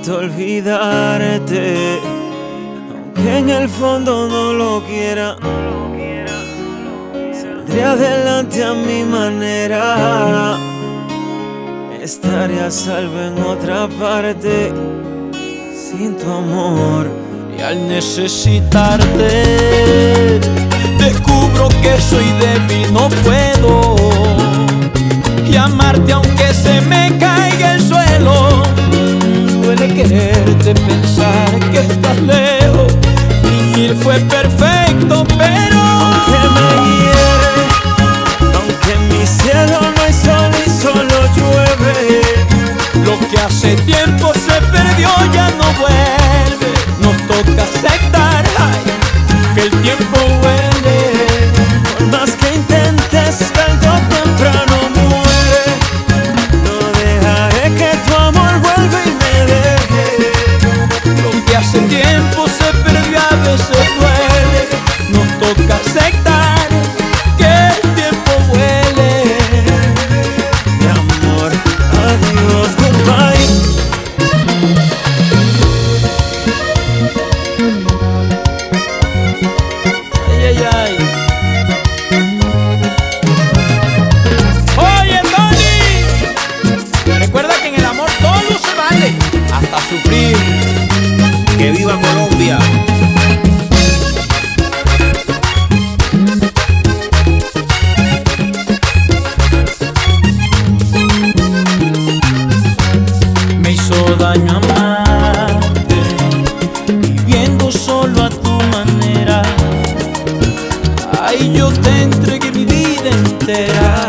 intento olvidarte, aunque en el fondo no lo quiera. Saldré adelante a mi manera, estaré a salvo en otra parte sin tu amor. Y al necesitarte descubro que soy débil, no puedo llamarte aunque se me caiga el suelo. Duele quererte, pensar que estás lejos. Fingir fue perfecto, pero aunque me hiere, aunque en mi cielo no hay sol y solo llueve, lo que hace tiempo se perdió ya no vuelve. Nos toca aceptar, ay, que el tiempo huele. Por más que intentes, tarde o temprano muere. No dejaré que tu amor vuelva y me deje. Lo que hace tiempo se perdió a veces duele. Nos toca aceptar que el tiempo huele. Mi amor, adiós, goodbye. Ay, ay, ay. Oye, Tony, recuerda que en el amor todo se vale, hasta sufrir. ¡Que viva Colombia! Me hizo daño amarte, viviendo solo a tu manera. Ay, yo te entregué mi vida entera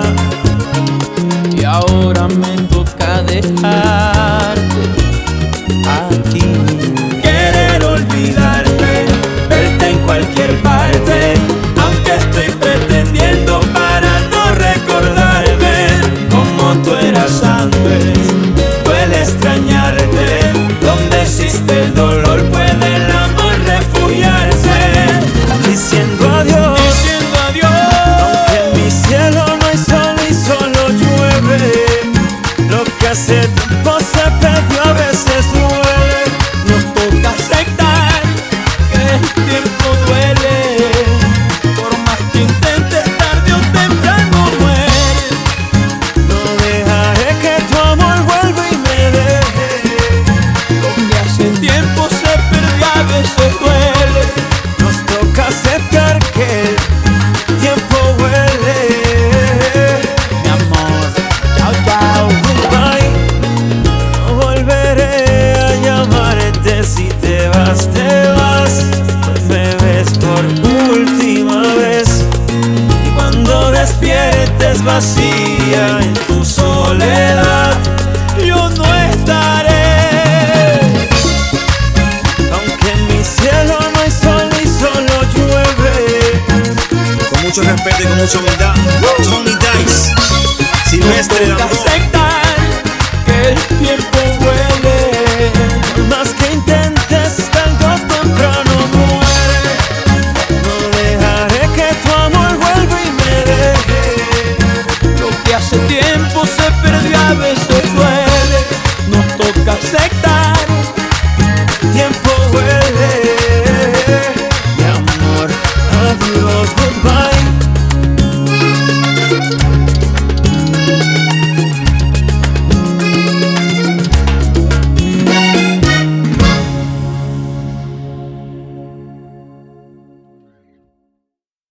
y ahora me toca dejarte a ti. Querer olvidarte, verte en cualquier parte, aunque estoy pretendiendo para no recordarme como tú eras antes. Duele extrañarte, donde existe el dolor puede el amor refugiarse. Diciendo adiós, Diciendo adiós, aunque en mi cielo no hay sol y solo llueve, lo que hace tiempo se perdió a veces duele. nos toca aceptar que el tiempo duele. Por más que intentes, tarde o temprano muere. No dejaré que tu amor vuelva y me deje. Lo que hace tiempo se perdió a veces duele. Nos toca aceptar que el tiempo huele. Mi amor, chao, chao. Goodbye. No volveré a llamarte si te vas, te vas. Me ves por última vez. Y cuando despiertes vacía en tu soledad, Yo no estaré. aunque en mi cielo no hay sol y solo llueve. Con mucho respeto y con mucha humildad, Tony Dice, Silvestre Toca Dangond. aceptar que el tiempo huele. Por más que intentes, tarde o temprano muere. No dejaré que tu amor vuelva y me deje. Lo que hace tiempo